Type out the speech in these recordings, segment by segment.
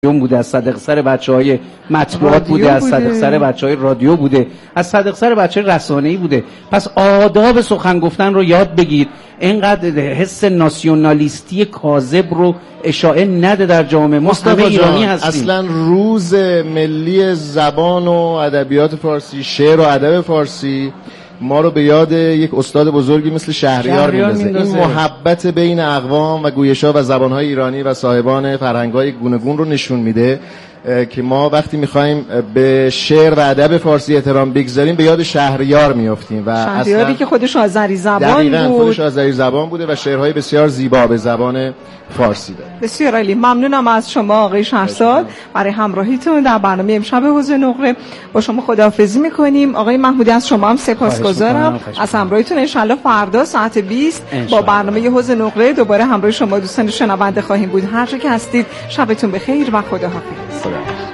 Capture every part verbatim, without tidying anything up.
بوده، از صدق سر بچهای مطبوعات بوده، از صدق سر بچهای رادیو بوده، از صدق سر بچهای رسانه‌ای بوده. پس آداب سخن گفتن رو یاد بگیر. اینقدر حس ناسیونالیستی کاذب رو اشاعه نده در جامعه. ما همه ایرانی هستیم. اصلا روز ملی زبان و ادبیات فارسی، شعر و ادب فارسی ما رو به یاد یک استاد بزرگی مثل شهریار میندازه. این محبت بین اقوام و گویش‌ها و زبان‌های ایرانی و صاحبان فرهنگ‌های گوناگون رو نشون میده که ما وقتی می‌خوایم به شعر و ادب فارسی احترام بگذاریم به یاد شهریار میافتیم و شهریاری که خودش آذری زبان بود. خودش آذری زبان بوده و شعرهای بسیار زیبا به زبان فارسی داره. بسیار عالی. ممنونم از شما آقای شهرزاد برای همراهیتون در برنامه امشب حوض نقره. با شما خداحافظی می‌کنیم. آقای محمودی از شما هم سپاسگزارم از همراهیتون. ان شاءالله فردا ساعت بیست با برنامه حوض نقره دوباره همراه شما دوستان شنونده خواهیم بود. هر جا که هستید شبتون بخیر و خداحافظ.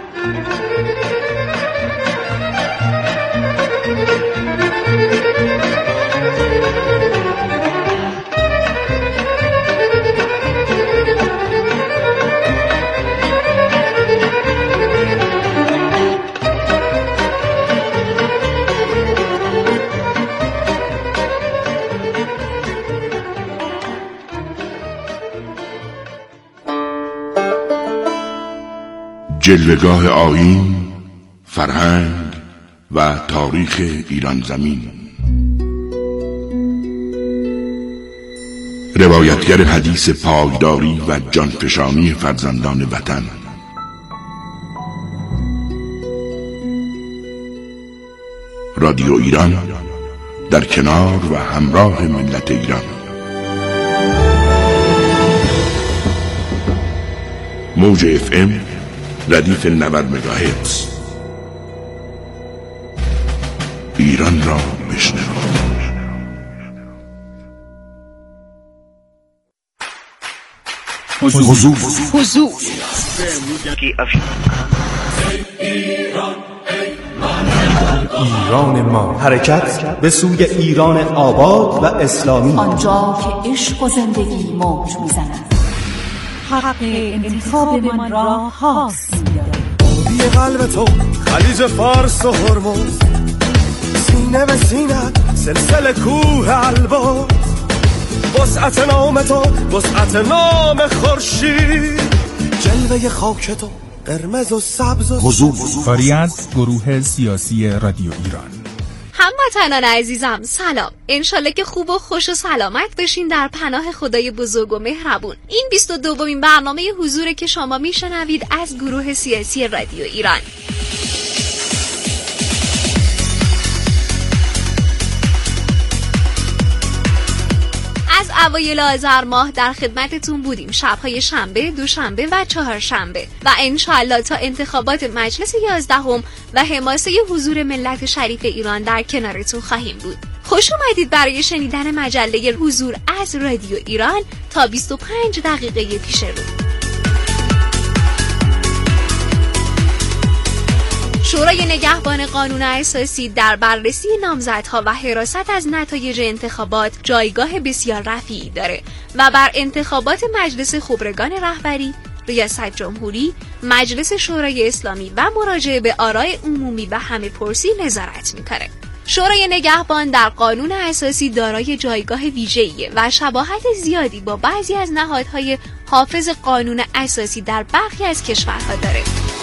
جلوه‌گاه آیین، فرهنگ و تاریخ ایران زمین. روایتگر حدیث پایداری و جانفشانی فرزندان وطن. رادیو ایران در کنار و همراه ملت ایران. موج اف ام ردیف نود مگاهرتز. ایران را بشنو. حضور حضور ایران ما، حرکت به سوی ایران آباد و اسلامی، آنجا که عشق و زندگی موج میزند. حق انتخاب من را هاست بی قلب تو خلیج فارس و هرمز، سینه به سینت سلسله کوه البرز، وسعت نام تو وسعت نام خورشید، جلوه خاک تو قرمز و سبز و حضور. کاری از گروه سیاسی رادیو ایران. هموطنان عزیزم سلام. انشالله که خوب و خوش و سلامت بشین در پناه خدای بزرگ و مهربون. این بیست و دومین برنامه حضوره که شما میشنوید از گروه سیاسی رادیو ایران. از اوایل آذر ماه در خدمتتون بودیم. شب‌های شنبه، دوشنبه و چهارشنبه و انشالله تا انتخابات مجلس یازدهم و حماسه حضور ملت شریف ایران در کنارتون خواهیم بود. خوش اومدید برای شنیدن مجله حضور از رادیو ایران تا بیست و پنج دقیقه پیش رو. شورای نگهبان قانون اساسی در بررسی نامزدها و حراست از نتایج انتخابات جایگاه بسیار رفیعی داره و بر انتخابات مجلس خبرگان رهبری، ریاست جمهوری، مجلس شورای اسلامی و مراجعه به آراء عمومی و همه پرسی نظارت میکنه. شورای نگهبان در قانون اساسی دارای جایگاه ویژه‌ایه و شباهت زیادی با بعضی از نهادهای حافظ قانون اساسی در برخی از کشورها داره.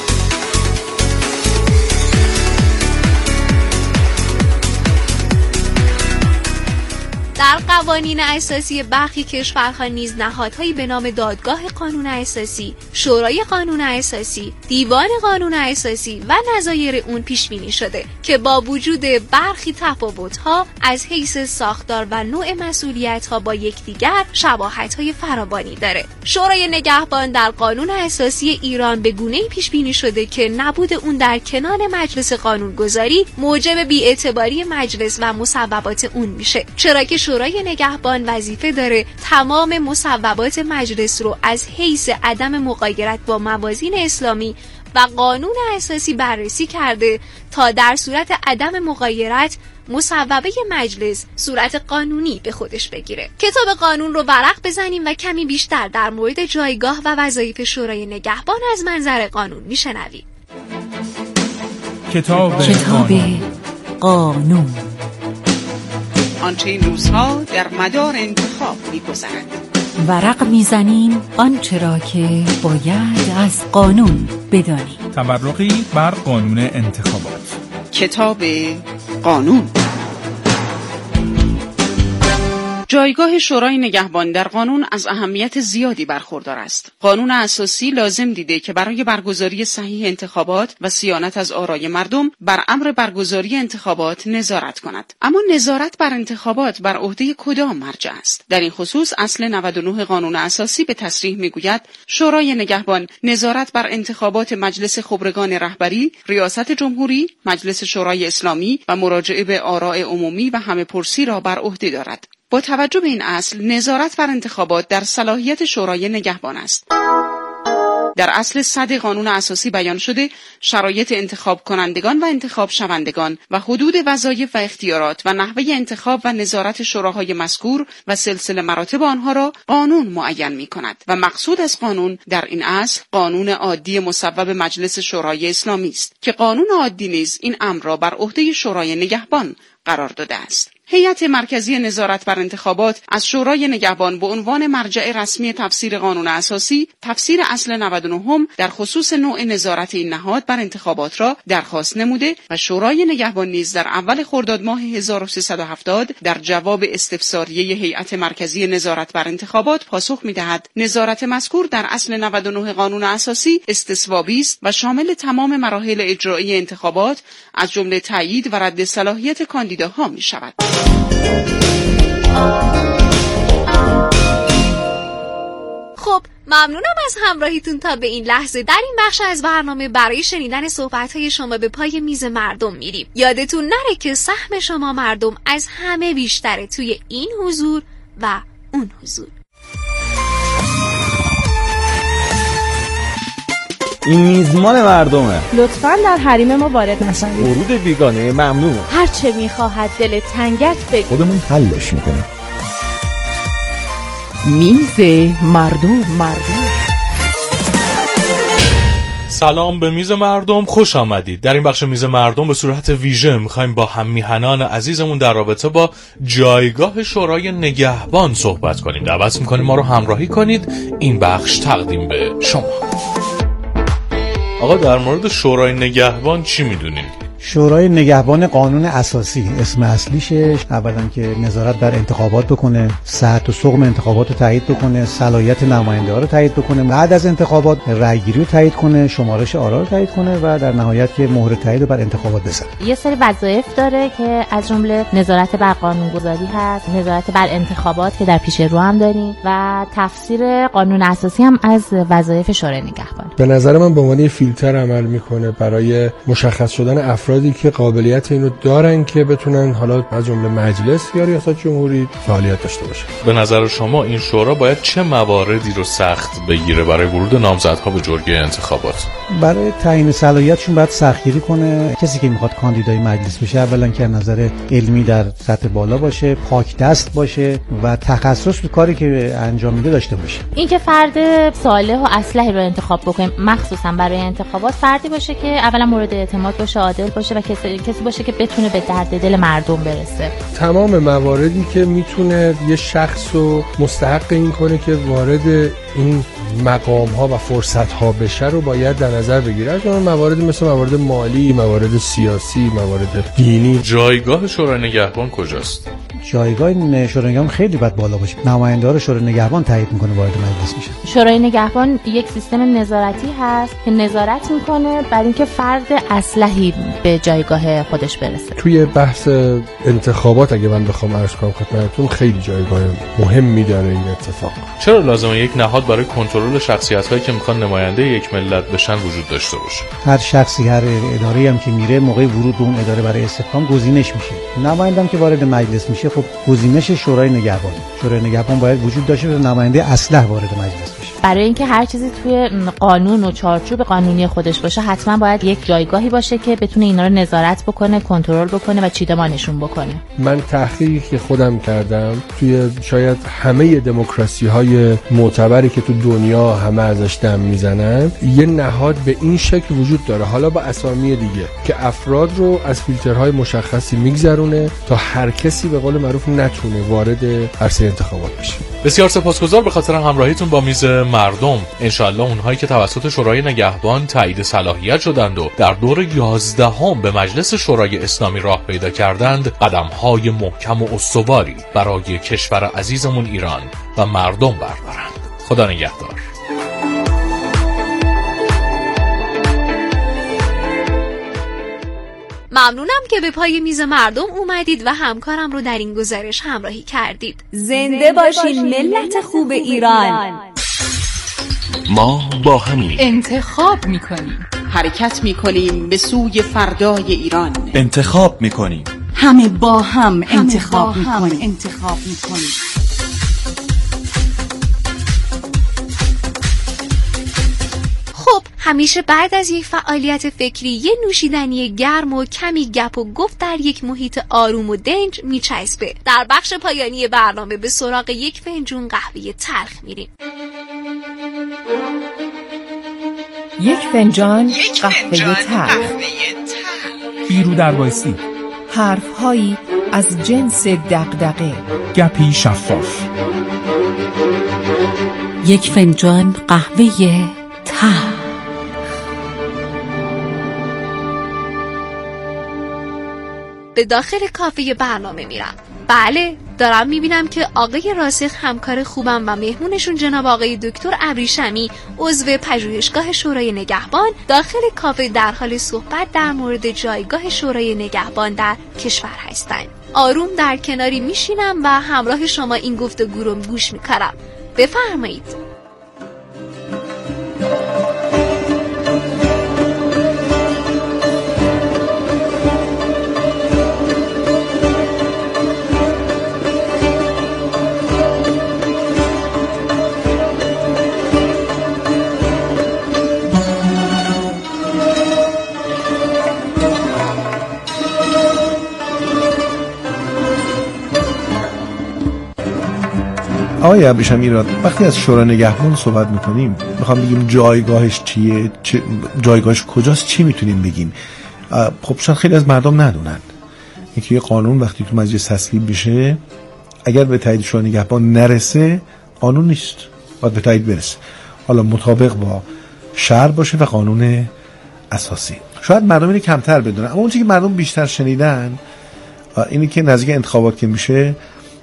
در قوانین اساسی برخی کشورها نیز نهادهایی به نام دادگاه قانون اساسی، شورای قانون اساسی، دیوان قانون اساسی و نظایر اون پیش بینی شده که با وجود برخی تفاوت‌ها از حیث ساختار و نوع مسئولیت‌ها با یکدیگر شباهت‌های فراوانی داره. شورای نگهبان در قانون اساسی ایران به گونه‌ای پیش بینی شده که نبود اون در کنار مجلس قانونگذاری موجب بی‌اعتباری مجلس و مصوبات اون میشه، چرا که شورای نگهبان وظیفه داره تمام مصوبات مجلس رو از حیث عدم مغایرت با موازین اسلامی و قانون اساسی بررسی کرده تا در صورت عدم مغایرت مصوبه مجلس صورت قانونی به خودش بگیره. کتاب قانون رو ورق بزنیم و کمی بیشتر در مورد جایگاه و وظایف شورای نگهبان از منظر قانون میشنویم. کتاب, کتاب قانون. آنچه این روزها در مدار انتخاب می‌گذرد. ورق میزنیم آنچه را که باید از قانون بدانیم. تبرقی بر قانون انتخابات. کتاب قانون. جایگاه شورای نگهبان در قانون از اهمیت زیادی برخوردار است. قانون اساسی لازم دیده که برای برگزاری صحیح انتخابات و صیانت از آرای مردم بر امر برگزاری انتخابات نظارت کند. اما نظارت بر انتخابات بر عهده کدام مرجع است؟ در این خصوص اصل نود و نه قانون اساسی به تصریح میگوید شورای نگهبان نظارت بر انتخابات مجلس خبرگان رهبری، ریاست جمهوری، مجلس شورای اسلامی و مراجعه به آراء عمومی و همه پرسی را بر عهده دارد. با توجه به این اصل، نظارت بر انتخابات در صلاحیت شورای نگهبان است. در اصل صد قانون اساسی بیان شده شرایط انتخاب کنندگان و انتخاب شوندگان و حدود وظایف و اختیارات و نحوه انتخاب و نظارت شوراهای مذکور و سلسله مراتب آنها را قانون معین می کند و مقصود از قانون در این اصل قانون عادی مصوب مجلس شورای اسلامی است که قانون عادی نیز این امر را بر عهده شورای نگهبان قرار داده است. هیئت مرکزی نظارت بر انتخابات از شورای نگهبان به عنوان مرجع رسمی تفسیر قانون اساسی تفسیر اصل نود و نه هم در خصوص نوع نظارت این نهاد بر انتخابات را درخواست نموده و شورای نگهبان نیز در اول خرداد ماه هزار و سیصد و هفتاد در جواب استفساریه هیئت مرکزی نظارت بر انتخابات پاسخ می‌دهد نظارت مذکور در اصل نود و نه قانون اساسی استثوابی است و شامل تمام مراحل اجرایی انتخابات از جمله تایید و رد صلاحیت کاندیداها می‌شود. خب ممنونم از همراهیتون تا به این لحظه. در این بخش از برنامه برای شنیدن صحبت‌های شما به پای میز مردم میریم. یادتون نره که سهم شما مردم از همه بیشتره توی این حضور و اون حضور. این میزمان مردمه. لطفاً در حریم ما وارد نشید. ورود بیگانه ممنوعه. هر چه میخواهد دل تنگت بگو. خودمون حلش میکنیم. میز مردم مردم. سلام به میز مردم، خوش آمدید. در این بخش میز مردم به صورت ویژه میخوایم با هم میهنان عزیزمون در رابطه با جایگاه شورای نگهبان صحبت کنیم. دعوت میکنیم ما رو همراهی کنید. این بخش تقدیم به شما. آقا در مورد شورای نگهبان چی میدونید؟ شورای نگهبان قانون اساسی اسم اصلیشه. اولا که نظارت بر انتخابات بکنه، صحت و سقم انتخابات رو تایید بکنه، صلاحیت نماینده ها رو تایید بکنه، بعد از انتخابات رأیگیری رو تایید کنه، شمارش آرا رو تایید کنه و در نهایت که مهر تایید رو بر انتخابات بزنه. یه سری وظایف داره که از جمله نظارت بر قانونگذاری هست، نظارت بر انتخابات که در پیش رو هم داریم و تفسیر قانون اساسی هم از وظایف شورای نگهبان. به نظر من به عنوان فیلتر عمل میکنه برای مشخص شدن افراد که قابلیت اینو دارن که بتونن حالا از جمله مجلس یا ریاست جمهوری فعالیت داشته باشن. به نظر شما این شورا باید چه مواردی رو سخت بگیره برای ورود نامزدها به جرگه انتخابات؟ برای تعیین صلاحیتشون باید سختگیری کنه. کسی که میخواد کاندیدای مجلس بشه اولا که نظر علمی در سطح بالا باشه، پاک دست باشه و تخصص تو کاری که انجام میده داشته باشه. اینکه فرد صالح و اصلحی رو انتخاب بکنیم، مخصوصا برای انتخابات فردی باشه که اولا مورد اعتماد باشه، عادل باشه و کسی کسی باشه که بتونه به درد دل مردم برسه. تمام مواردی که میتونه یه شخص رو مستحق این کنه که وارد این مقام ها و فرصت ها بشه رو باید در نظر بگیره. از اون موارد مثل موارد مالی، موارد سیاسی، موارد دینی. جایگاه شورای نگهبان کجاست؟ جایگاه شورای نگهبان خیلی باید بالا باشه. نماینده ها رو شورای نگهبان تایید میکنه وارد مجلس میشن. شورای نگهبان یک سیستم نظارتی هست که نظارت میکنه بر اینکه فرد اصلحی به جایگاه خودش برسه. توی بحث انتخابات اگه من بخوام عرض کنم خدمتتون خیلی جایگاه مهمی داره این اتفاق. چرا لازمه یک نهاد برای کنترل شخصیت‌هایی که میخوان نماینده یک ملت بشن وجود داشته باشه؟ هر شخصی هر اداره‌ای هم که میره موقع ورود به اون اداره برای استخدام گزینش میشه. نماینده هم که وارد مجلس میشه خب گزینش شورای نگهبان. شورای نگهبان باید وجود داشته تا نماینده اصلح وارد مجلس بشه. برای اینکه هر چیزی توی قانون و چارچوب قانونی خودش باشه حتما باید یک جایگاهی باشه که بتونه اینا رو نظارت بکنه، کنترل بکنه و چیدمانشون بکنه. من تحقیقی که خودم کردم توی شاید همه دموکراسی‌های معتبری که تو دنیا همه ازش دم میزنن، یه نهاد به این شکل وجود داره، حالا با اسامی دیگه، که افراد رو از فیلترهای مشخصی میگذرونه تا هر کسی به قول معروف نتونه وارد عرصه انتخابات بشه. بسیار سپاسگزار به خاطر همراهیتون با میز مردم. انشالله اونهایی که توسط شورای نگهبان تایید صلاحیت شدند و در دور یازدهم به مجلس شورای اسلامی راه پیدا کردند، قدم‌های محکم و استواری برای کشور عزیزمون ایران و مردم بردارند. خدا نگهدار. ممنونم که به پای میز مردم اومدید و همکارم رو در این گزارش همراهی کردید. زنده باشین ملت خوب ایران. ما با همین انتخاب میکنیم، حرکت میکنیم به سوی فردای ایران. انتخاب میکنیم، همه با هم انتخاب میکنیم. انتخاب میکنیم. خب همیشه بعد از یک فعالیت فکری یه نوشیدنی گرم و کمی گپ و گفت در یک محیط آروم و دنج میچسبه. در بخش پایانی برنامه به سراغ یک فنجون قهوه تلخ میریم. یک فنجان قهوه تلخ. بیرو در وایسی. حرفهایی از جنس دغدغه. گپی شفاف. یک فنجان قهوه تلخ. به داخل کافه برنامه میرم. بله دارم میبینم که آقای راسخ همکار خوبم و مهمونشون جناب آقای دکتر ابریشمی عضو پژوهشگاه شورای نگهبان داخل کافه در حال صحبت در مورد جایگاه شورای نگهبان در کشور هستند. آروم در کناری میشینم و همراه شما این گفتگو رو گوش میکنم. بفرمایید. آقای ابریشمی را وقتی از شورای نگهبان صحبت میکنیم میخوام بگیم جایگاهش چیه، چه جایگاهش کجاست، چی میتونیم بگیم؟ خب شاید خیلی از مردم ندونن اینکه یه قانون وقتی تو مجلس تصویب بشه اگر به تایید شورای نگهبان نرسه قانون نیست، باید به تایید برسه، حالا مطابق با شرع باشه و قانون اساسی. شاید مردم اینو کمتر بدونن، اما اون چیزی که مردم بیشتر شنیدن اینی که نزدیک انتخابات که میشه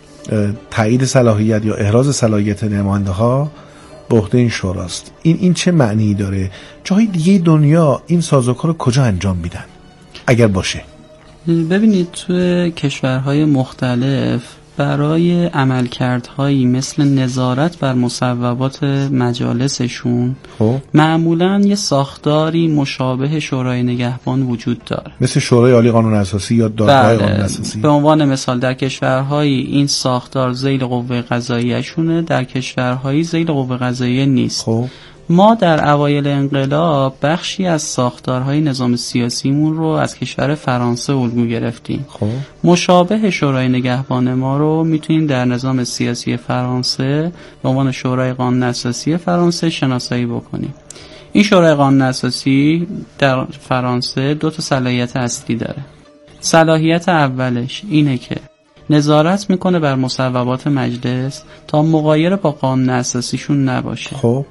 تایید صلاحیت یا احراز صلاحیت نماینده ها به عهده این شوراست. این این چه معنی داره؟ جای دیگه دنیا این سازوکار رو کجا انجام میدن اگر باشه؟ ببینید توی کشورهای مختلف برای عملکردهایی مثل نظارت بر مصوبات مجالسشون خب. معمولاً یه ساختاری مشابه شورای نگهبان وجود داره، مثل شورای عالی قانون اساسی یا دادگاه بله. قانون اساسی. به عنوان مثال در کشورهایی این ساختار ذیل قوه قضاییه شونه، در کشورهایی ذیل قوه قضاییه نیست. خب. ما در اوایل انقلاب بخشی از ساختارهای نظام سیاسیمون رو از کشور فرانسه الگو گرفتیم. خب مشابه شورای نگهبان ما رو میتونیم در نظام سیاسی فرانسه به عنوان شورای قانون اساسی فرانسه شناسایی بکنیم. این شورای قانون اساسی در فرانسه دو تا صلاحیت اصلی داره. صلاحیت اولش اینه که نظارت میکنه بر مصوبات مجلس تا مغایر با قانون اساسیشون نباشه. خب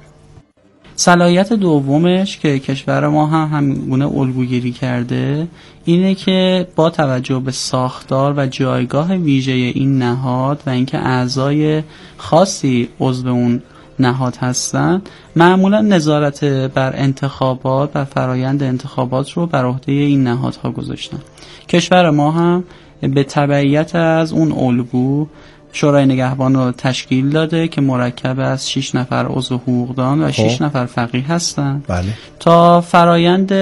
صلاحیت دومش که کشور ما هم همگونه الگوگیری کرده اینه که با توجه به ساختار و جایگاه ویژه این نهاد و اینکه اعضای خاصی عضو اون نهاد هستن معمولا نظارت بر انتخابات بر فرایند انتخابات رو بر عهده این نهادها گذاشتن. کشور ما هم به تبعیت از اون الگو شورای نگهبان رو تشکیل داده که مرکب از شش نفر عضو حقوقدان و شش نفر فقیه هستن. بله. تا فرایند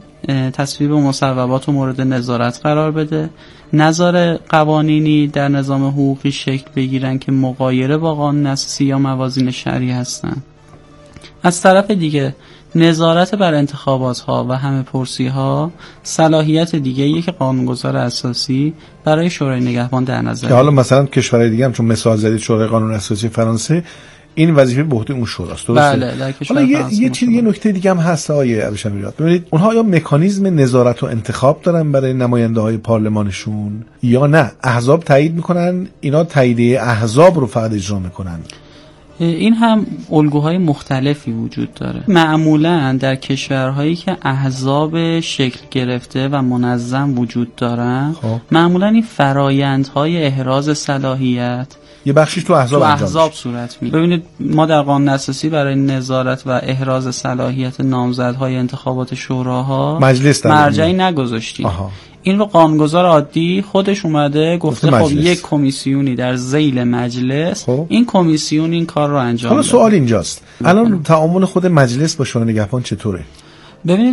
تصویب مصوبات رو مورد نظارت قرار بده، نظر قوانینی در نظام حقوقی شکل بگیرن که مغایره با قانون اساسی یا موازین شرعی هستن. از طرف دیگه نظارت بر انتخابات ها و همه پرسی ها صلاحیت دیگه ایه که قانونگذار اساسی برای شورای نگهبان در نظر که حالا مثلا کشورهای دیگه هم چون مثال زدید شورای قانون اساسی فرانسه این وظیفه به عهده اون شوراست، درسته؟ بله، در کشور حالا فرانسه یه, یه چیز یه نکته دیگه هم هست آقای ابریشمیرات. ببینید اونها یا مکانیزم نظارت و انتخاب دارن برای نماینده های پارلمانشون یا نه احزاب تایید میکنن، اینا تاییدیه احزاب رو فقط اجرا میکنن؟ این هم الگوهای مختلفی وجود داره. معمولا در کشورهایی که احزاب شکل گرفته و منظم وجود دارن خب. معمولا این فرایندهای احراز صلاحیت یه بخشیش تو احزاب, تو احزاب صورت میگیره. ببینید ما در قانون اساسی برای نظارت و احراز صلاحیت نامزدهای انتخابات شوراها مجلس مرجعی نگذاشتیم. آها. این رو قانونگذار عادی خودش اومده گفته خب یک کمیسیونی در ذیل مجلس خب. این کمیسیون این کار رو انجام بده. سوال اینجاست الان تعامل خود مجلس با شورای نگهبان چطوره؟ ببینید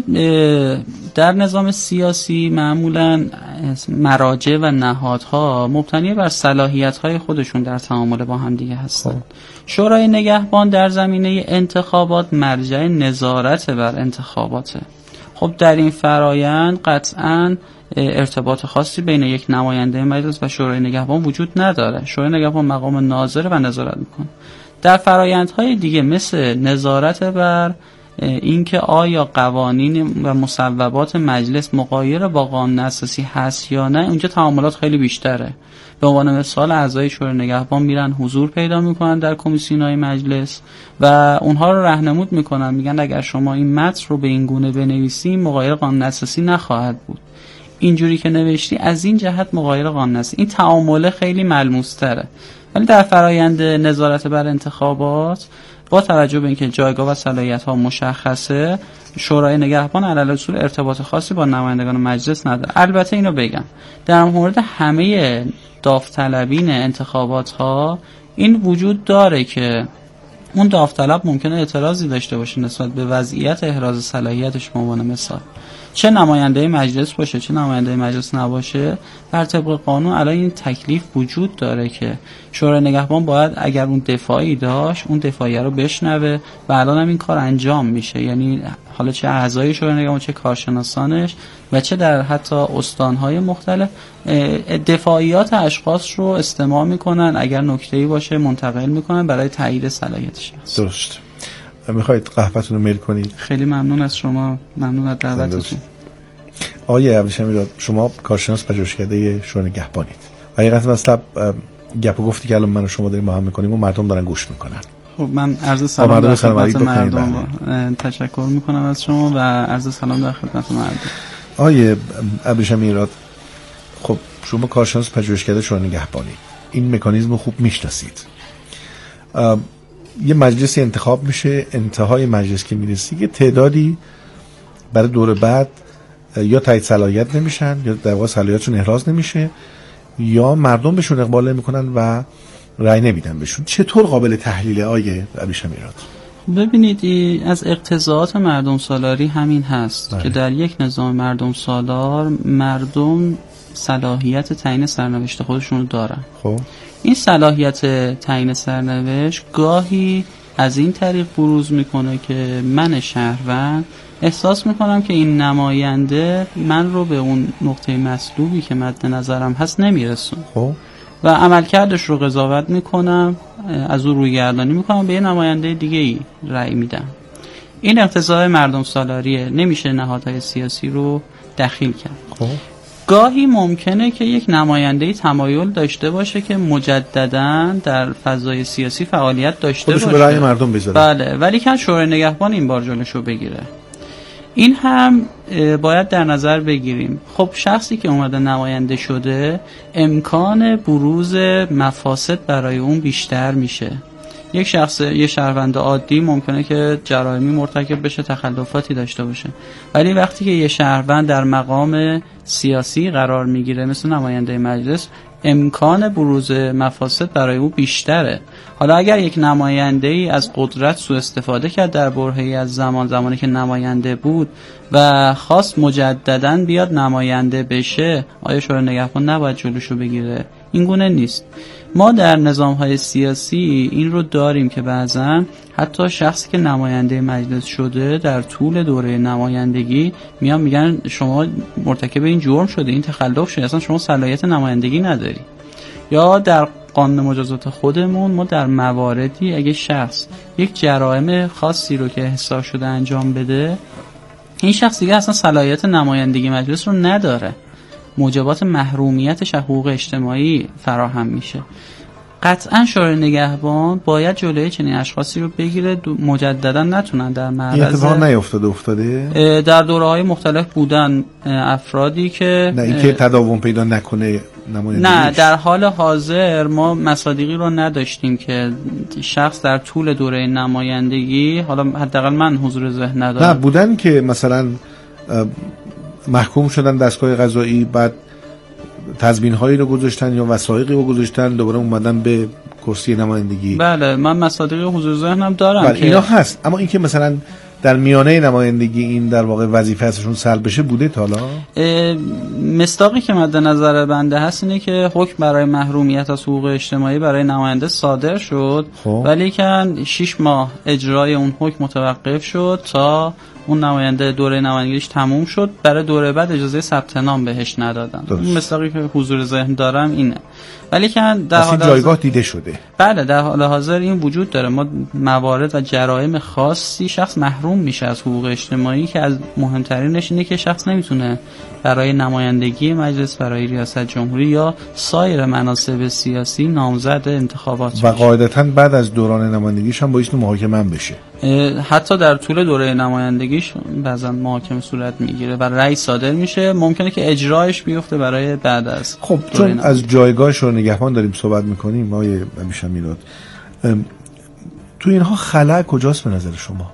در نظام سیاسی معمولا مراجع و نهادها مبتنی بر صلاحیت‌های خودشون در تعامل با هم دیگه هستن. خب. شورای نگهبان در زمینه انتخابات مرجع نظارت بر انتخاباته. خب در این فرایند قطعاً ارتباط خاصی بین یک نماینده مجلس و شورای نگهبان وجود نداره. شورای نگهبان مقام ناظر و نظارت میکنه. در فرایندهای دیگه مثل نظارت بر اینکه آیا قوانین و مصوبات مجلس مغایر با قانون اساسی هست یا نه، اونجا تعاملات خیلی بیشتره. به عنوان مثال اعضای شورای نگهبان میرن حضور پیدا میکنن در کمیسیون‌های مجلس و اونها رو راهنمود میکنن، میگن اگر شما این متن رو به این گونه بنویسید مغایر قانون اساسی نخواهد بود، اینجوری که نوشتی از این جهت مغایر قانون است. این تعامل خیلی ملموس تره. ولی در فرایند نظارت بر انتخابات با توجه به اینکه جایگاه و صلاحیت‌ها مشخصه، شورای نگهبان علی اصول ارتباط خاصی با نمایندگان مجلس نداره. البته اینو بگم در مورد همه داوطلبین انتخابات‌ها این وجود داره که اون داوطلب ممکنه اعتراضی داشته باشه نسبت به وضعیت احراز صلاحیتش. به عنوان مثال چه نماینده مجلس باشه چه نماینده مجلس نباشه، بر طبق قانون الان این تکلیف وجود داره که شورای نگهبان باید اگر اون دفاعی داشت اون دفاعی رو بشنوه و الان هم این کار انجام میشه. یعنی حالا چه اعضای شورای نگهبان چه کارشناسانش و چه در حتی استانهای مختلف دفاعیات اشخاص رو استماع میکنن، اگر نکته‌ای باشه منتقل میکنن برای تایید صلاحیتش. درست. میخواید قهوه‌تون رو میل کنید؟ خیلی ممنون از شما، ممنون از دعوتتون. آقای ابریشمیرات شما کارشناس پژوهشکده شورای نگهبانید. حقیقتا مطلب گپ و گفتی که الان من و شما داریم با هم میکنیم و مردم دارن گوش میکنن. خب من عرض سلام در خدمت مردم تشکر میکنم از شما و عرض سلام در خدمت مردم. آقای ابریشمیرات خب شما کارشناس پژوهشکده شورای نگهبانی، این مکانیزم خوب میشناسید. یه مجلسی انتخاب میشه، انتهای مجلس که میرسی یه تعدادی برای دور بعد یا تایید صلاحیت نمیشن یا در واقع صلاحیتشون احراز نمیشه یا مردم بهشون اقبال نمیکنن و رأی نمیدن بهشون. چطور قابل تحلیل آقای ابریشمیرات؟ ببینید از اقتضاعات مردم سالاری همین هست بله. که در یک نظام مردم سالار مردم صلاحیت تعیین سرنوشت خودشون رو دارن. خب این صلاحیت تعیین سرنوشت گاهی از این طریق بروز میکنه که من شهروند احساس میکنم که این نماینده من رو به اون نقطه مطلوبی که مد نظرم هست نمیرسون خب و عملکردش رو قضاوت میکنم، از اون روی گردانی میکنم، به یه نماینده دیگه ای رأی میدم. این اقتضای مردم سالاریه، نمیشه نهادهای سیاسی رو دخیل کرد. خب گاهی ممکنه که یک نماینده‌ای تمایل داشته باشه که مجدداً در فضای سیاسی فعالیت داشته باشه، خودشو به رأی مردم بذاره. بله، ولی که شورای نگهبان این بار جلوشو بگیره. این هم باید در نظر بگیریم. خب شخصی که اومده نماینده شده امکان بروز مفاسد برای اون بیشتر میشه. یک شخص یه شهروند عادی ممکنه که جرائمی مرتکب بشه، تخلفاتی داشته باشه، ولی وقتی که یه شهروند در مقام سیاسی قرار میگیره مثل نماینده مجلس امکان بروز مفاسد برای او بیشتره. حالا اگر یک نماینده ای از قدرت سوء استفاده کرد در برهه‌ای از زمان زمانی که نماینده بود و خواست مجدداً بیاد نماینده بشه، آیا شورای نگهبان نباید جلوشو بگیره؟ این گونه نیست. ما در نظام‌های سیاسی این رو داریم که بعضا حتی شخصی که نماینده مجلس شده در طول دوره نمایندگی میان میگن شما مرتکب این جرم شده، این تخلف شده، اصلا شما صلاحیت نمایندگی نداری. یا در قانون مجازات خودمون ما در مواردی اگه شخص یک جرائم خاصی رو که احضار شده انجام بده، این شخص دیگه اصلا صلاحیت نمایندگی مجلس رو نداره، موجبات محرومیتش از حقوق اجتماعی فراهم میشه. قطعا شورای نگهبان باید جلوی چنین اشخاصی رو بگیره، مجددا نتونن در معرض این اتفاق نیفتاده افتاده در دوره‌های مختلف بودن افرادی که نه اینکه تداوم پیدا نکنه نمایندگیش. نه در حال حاضر ما مصادیقی رو نداشتیم که شخص در طول دوره نمایندگی، حالا حداقل من حضور ذهن ندارم، نه بودن که مثلا محکوم شدن دستگاه قضایی، بعد تضمین هایی رو گذاشتن یا وثایقی رو گذاشتن، دوباره اومدن به کرسی نمایندگی. بله من مصادیق حضور ذهنم دارم بله که اینا هست، اما اینکه مثلا در میانه نمایندگی این در واقع وظیفه ازشون سلب بشه بوده تا حالا؟ مصداقی که مد نظر بنده هست اینه که حکم برای محرومیت از حقوق اجتماعی برای نماینده صادر شد، ولی که شش ماه اجرای اون حکم متوقف شد تا اون نماینده دوره نمایندگیش تموم شد، برای دوره بعد اجازه ثبت نام بهش ندادن. این مصداقی که حضور ذهن دارم اینه. ولی که در حال جایگاه دیده شده. بله در حال حاضر این وجود داره. ما موارد و جرایم خاصی شخص محروم میشه از حقوق اجتماعی که از مهمترینش اینه که شخص نمیتونه برای نمایندگی مجلس، برای ریاست جمهوری یا سایر مناصب سیاسی نامزد انتخابات و قاعدتاً بعد از دوران نمایندگیش هم باید محاکمه بشه. حتی در طول دوره نمایندگیش بعضا محاکمه صورت میگیره و رأی صادر میشه، ممکنه که اجرایش بیفته برای بعد از. خب چون از جایگاه شورای نگهبان داریم صحبت میکنیم آقای همیشه میلاد، تو اینها خلأ کجاست به نظر شما؟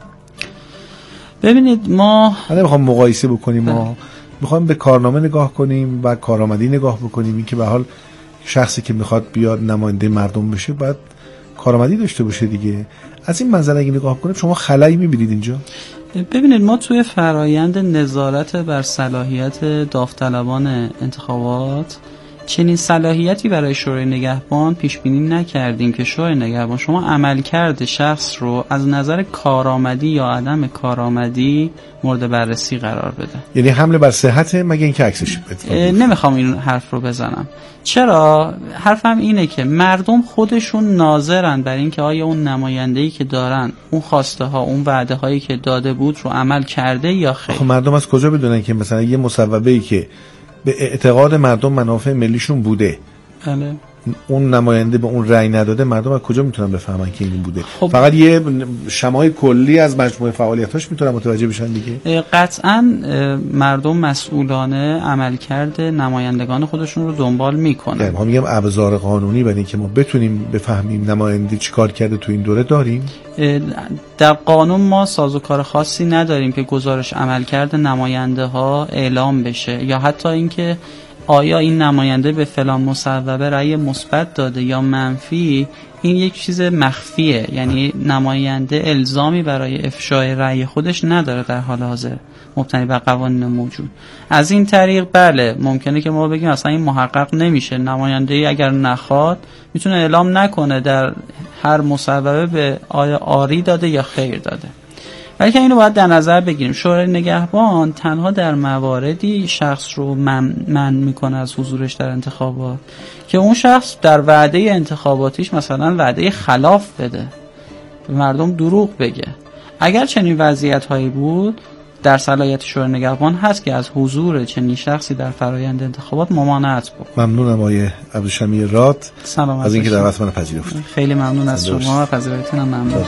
ببینید ما من نمیخوام مقایسه بکنیم، ما میخوایم به کارنامه نگاه کنیم و کارآمدی نگاه بکنیم. این که به حال شخصی که میخواد بیاد نماینده مردم بشه باید کارآمدی داشته باشه دیگه. از این منظر اگه نگاه کنیم شما خلایی میبینید اینجا؟ ببینید ما توی فرایند نظارت بر صلاحیت داوطلبان انتخابات چنین صلاحیتی برای شورای نگهبان پیش بینی نکردیم که شورای نگهبان شما عملکرد شخص رو از نظر کارآمدی یا عدم کارآمدی مورد بررسی قرار بده. یعنی حمله بر صحت مگه اینکه عکسش بده؟ نمیخوام این حرف رو بزنم. چرا؟ حرفم اینه که مردم خودشون ناظرن بر این که آیا اون نماینده‌ای که دارن اون خواسته ها، اون وعده هایی که داده بود رو عمل کرده یا خیر. خب مردم از کجا بدونن که مثلا یه مصوبه‌ای که به اعتقاد مردم منافع ملیشون بوده، بله، اون نماینده به اون رأی نداده، مردم از کجا میتونن بفهمن که این بوده؟ خب فقط یه شمای کلی از مجموعه فعالیتاش میتونن متوجه بشن دیگه. قطعا مردم مسئولانه عملکرد نمایندگان خودشون رو دنبال میکنن. یعنی ما میگم ابزار قانونی برای اینکه ما بتونیم بفهمیم نماینده چیکار کرده تو این دوره داریم. در قانون ما سازوکار خاصی نداریم که گزارش عملکرد نماینده ها اعلام بشه یا حتی اینکه آیا این نماینده به فلان مصوبه رأی مثبت داده یا منفی. این یک چیز مخفیه، یعنی نماینده الزامی برای افشای رأی خودش نداره در حال حاضر مبتنی بر قوانین موجود. از این طریق بله ممکنه که ما بگیم اصلا این محقق نمیشه، نماینده اگر نخواد میتونه اعلام نکنه در هر مصوبه به آیا آری داده یا خیر داده. ولی که اینو باید در نظر بگیریم. شورای نگهبان تنها در مواردی شخص رو من, من میکنه از حضورش در انتخابات که اون شخص در وعده انتخاباتیش مثلا وعده خلاف بده، به مردم دروغ بگه. اگر چنین وضعیت هایی بود در صلاحیت شورای نگهبان هست که از حضور چنین شخصی در فرایند انتخابات ممانعت بکنه. ممنونم آقای عبدالشمیر راد از اینکه دعوت من پذیرفتید. خیلی ممنون از شما، پذیرفتنم ممنون.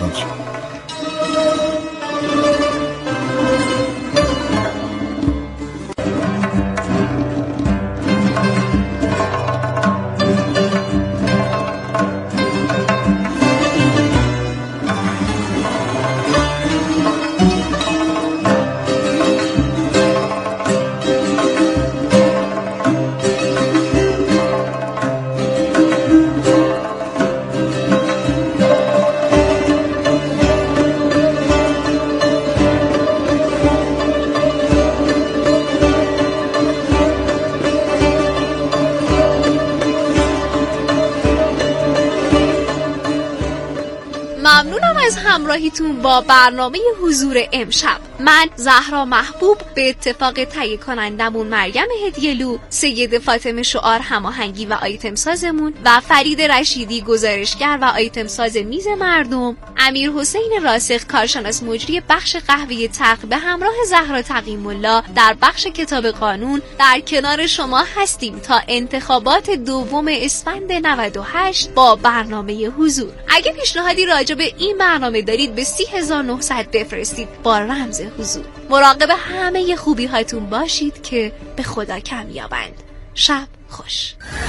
همراهیتون با برنامه حضور امشب. من زهرا محبوب به اتفاق تهیه کنندمون مریم هدیه‌لو، سید فاطمه شعار هماهنگی و آیتم سازمون و فرید رشیدی گزارشگر و آیتم ساز میز مردم، امیر حسین راسخ کارشناس مجری بخش قهوه تق به همراه زهرا تقیم الله در بخش کتاب قانون در کنار شما هستیم تا انتخابات دوم اسفند نود و هشت با برنامه حضور. اگه پیشنهادی راجع به این برنامه دارید به سی هزار و نهصد بفرستید با رمز حضور. مراقب همه خوبی هاتون باشید که به خدا کم یابند. شب خوش.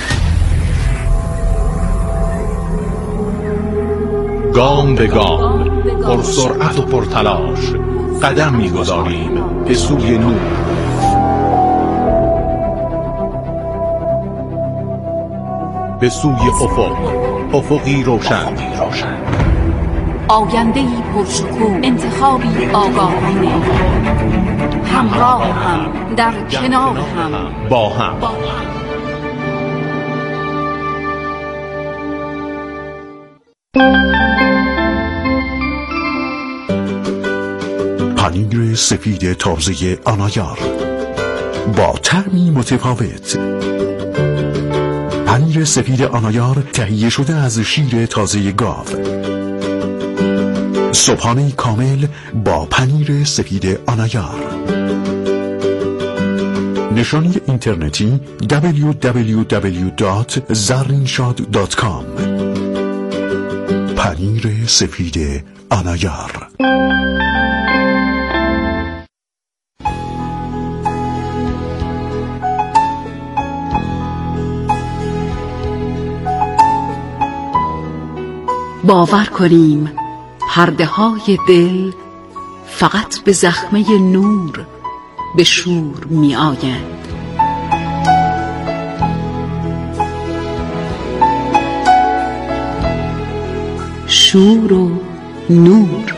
گام به گام، پر سرعت و پر تلاش، قدم می‌گذاریم به سوی نور. به سوی افق، افقی روشن. آینده‌ای پرشکوه، انتخابی آگاهانه، همراه هم، در کنار هم، با هم. پنیر سفید تازه آنایار با طعمی متفاوت. پنیر سفید آنایار تهیه شده از شیر تازه گاو. صبحانه کامل با پنیر سفید آنایار. نشانی اینترنتی دبلیو دبلیو دبلیو دات زرینشاد دات کام. پنیر سفید آنایار. باور کنیم پرده های دل فقط به زخمه نور به شور می آیند. شور و نور.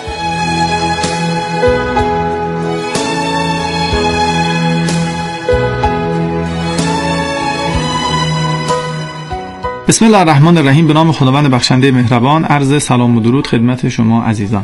بسم الله الرحمن الرحیم. به نام خداوند بخشنده مهربان. عرض سلام و درود خدمت شما عزیزان.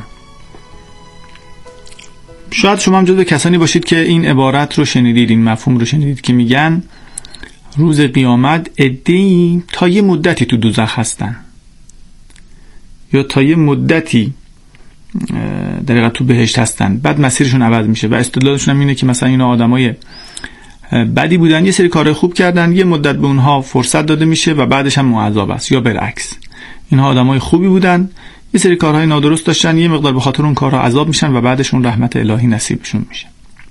شاید شما هم جزو کسانی باشید که این عبارت رو شنیدید، این مفهوم رو شنیدید که میگن روز قیامت عده‌ای تا یه مدتی تو دوزخ هستن یا تا یه مدتی در حقیقت تو بهشت هستن، بعد مسیرشون عوض میشه و استدلالشون هم اینه که مثلا اینا آدمای بدی بودن، یه سری کارهای خوب کردن، یه مدت به اونها فرصت داده میشه و بعدش هم معذب است، یا برعکس اینها آدمای خوبی بودن، یه سری کارهای نادرست داشتن، یه مقدار به خاطر اون کارها عذاب میشن و بعدشون رحمت الهی نصیبشون میشه.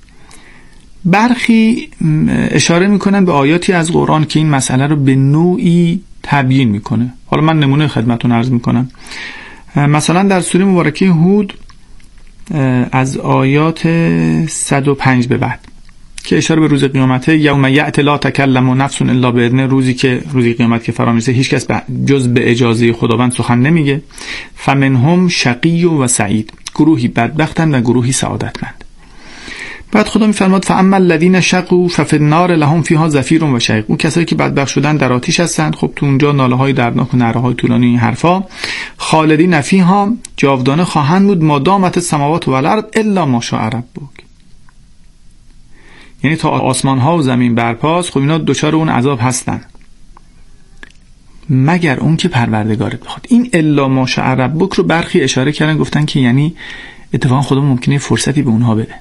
برخی اشاره میکنن به آیاتی از قرآن که این مسئله رو به نوعی تبیین میکنه. حالا من نمونه خدمتتون عرض میکنم. مثلا در سوره مبارکه هود از آیات صد و پنج به بعد که اشاره به روز قیامته، یوم یأتی لا تکلم نفس الا باذنه، روزی که روزی قیامت که فرا میرسه هیچ کس جز به اجازه خداوند سخن نمیگه. فمنهم شقی و سعید، گروهی بدبختند و گروهی سعادتمند. بعد خدا میفرماد فاما الذین شقوا ففی النار لهم فیها زفیر و شهیق، اون کسایی که بدبخت شدن در آتش هستند، خب تو اونجا ناله های دردناک و نعره های طولانی این حرفا. خالدین فیها، جاودانه خواهند بود، ما دامت السماوات و الارض الا ما شاء ربک، یعنی تا آسمان ها و زمین برپاست، خب اینا دوچار اون عذاب هستن مگر اون که پروردگارت بخواد. این الا ما شاء ربک رو برخی اشاره کردن، گفتن که یعنی اتفاقا خدا ممکنه فرصتی به اونها بده.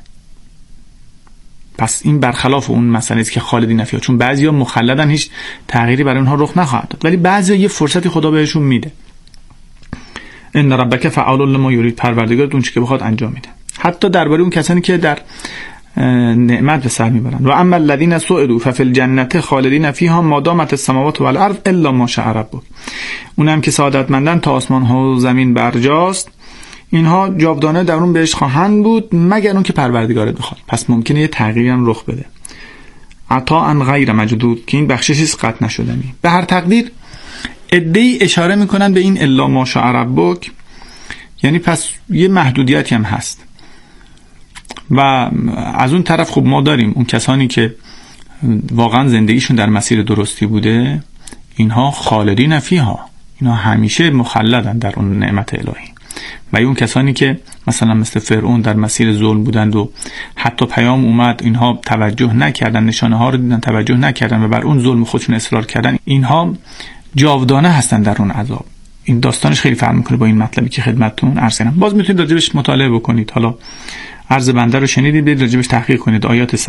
پس این برخلاف اون مسئله است که خالدین فیها، چون بعضیا مخلدن هیچ تغییری برای اونها رخ نخواهد داد، ولی بعضیا یه فرصتی خدا بهشون میده. ان ربک فعال لما یرید، پروردگارت اون چیزی که بخواد انجام میده. حتی درباره اون کسانی که در نعمت به سر میبرن، و اما الذین سعدوا ففی الجنه خالدین فیها ما دامت السماوات و الارض الا ما شاء ربک، اونم که سعادتمندن تا آسمان ها و زمین برجاست، اینها جاودانه در اون بهش خواهند بود مگر اون که پروردگارت بخواد. پس ممکنه یه تغییری هم رخ بده. عطاء غیر مجدود، که این بخششی است قطع نشدنی. به هر تقدیر عده‌ای اشاره میکنن به این الا ما شاء ربک، یعنی پس یه محدودیتی هم هست. و از اون طرف خب ما داریم اون کسانی که واقعا زندگیشون در مسیر درستی بوده، اینها خالدین فیها، اینها همیشه مخلدن در اون نعمت الهی. و اون کسانی که مثلا مثل فرعون در مسیر ظلم بودند و حتی پیام اومد اینها توجه نکردن، نشانه ها رو دیدن توجه نکردن و بر اون ظلم خودشون اصرار کردن، اینها جاودانه هستن در اون عذاب. این داستانش خیلی فرق میکنه با این مطلبی که خدمتتون عرض کردم. باز میتونید راجبش مطالعه بکنید. حالا عرض بنده رو شنیدید، برید راجبش تحقیق کنید. آیات